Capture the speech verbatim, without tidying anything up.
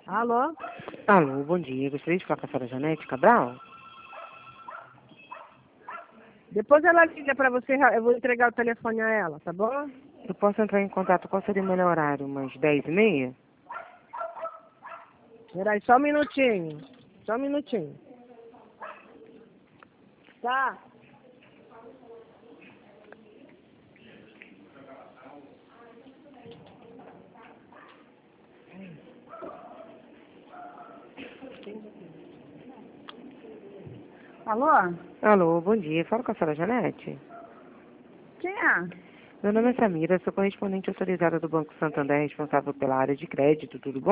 Alô? Alô, bom dia. Gostaria de falar com a senhora Janete Cabral? Depois ela liga pra você, eu vou entregar o telefone a ela, tá bom? Eu posso entrar em contato, qual seria o melhor horário? Umas dez e meia? Peraí, só um minutinho. Só um minutinho. Tá. Alô? Alô, bom dia. Fala com a senhora Janete? Quem é? Meu nome é Samira, sou correspondente autorizada do Banco Santander, responsável pela área de crédito, tudo bom?